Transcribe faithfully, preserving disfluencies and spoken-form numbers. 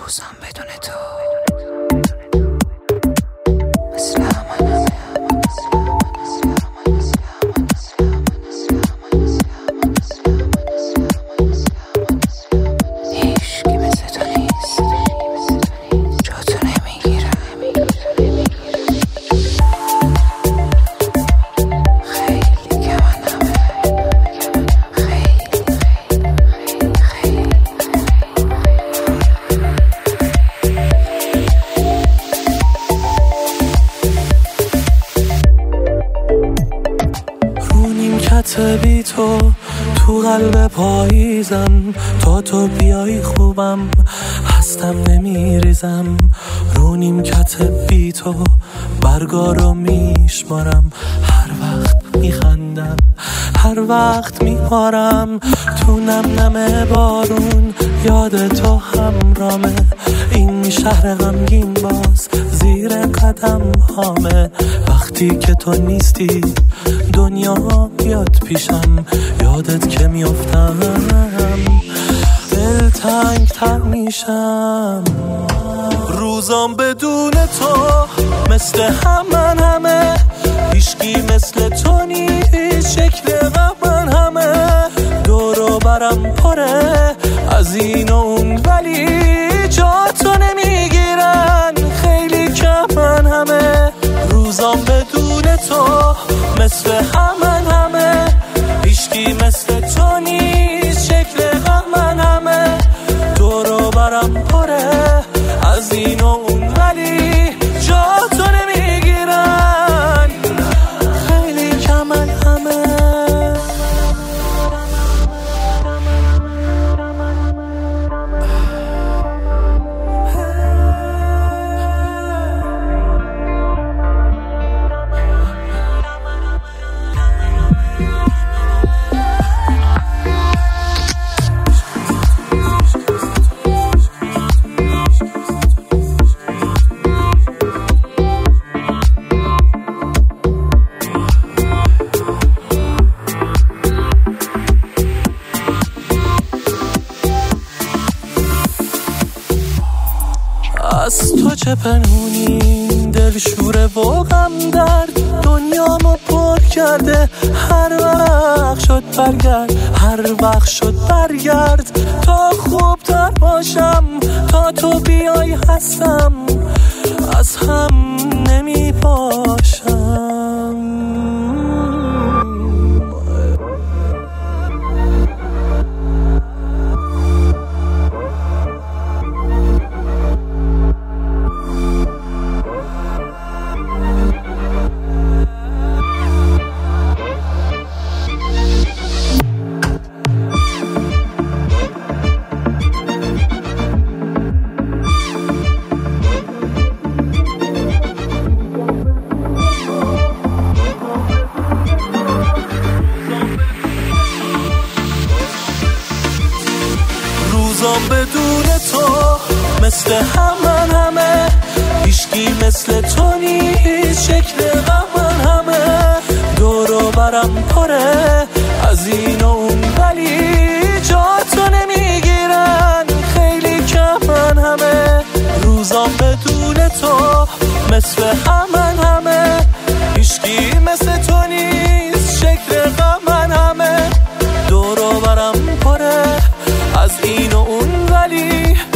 روزم بدون تو مثل همه هیچکی مثل تو نیست، جا تو نمیگیره. خیلی که من همه خیلی خیلی رو نیمکت بی تو تو قلب پاییزم، تا تو بیایی خوبم هستم نمیریزم. رو نیمکت بی تو برگا رو میشمارم، هر وقت میخندم هر وقت میپارم. تو نم نم بارون یاد تو همرامه، این شهر غمگین باز زیر قدم هامه. وقتی که تو نیستی دنیا بیاد پیشم، یادت که میافتم دل تنگ تر میشم. روزام بدون تو مثل همن همه، هیچکی مثل تو نیست، شکل من همه. دور و برم پره از این و اون ولی جا تو نمیگیرن، خیلی کمن همه. روزام بدون تو مثل همن همه، هیچکی مثل تو نیست، شکل من همه. دور و برم پره از این و اون ولی جا تو نمیگیرن، خیلی کمن همه. از تو چه پنهونی دل شوره و غم درد، دنیامو پر کرده. هر وقت شد برگرد هر وقت شد برگرد، تا خوب تر باشم تا تو بیای هستم، از هم نمی باشم. روزام بدون تو مثل همن همه، هیچکی مثل تو نیست، شکل من همه. دور و برم پره از این و اون ولی جا تو نمیگیرن، خیلی کمن همه. روزام بدون تو مثل همن همه، هیچکی مثل تو نیست، شکل من همه. دور و برم پره از این و اون ولی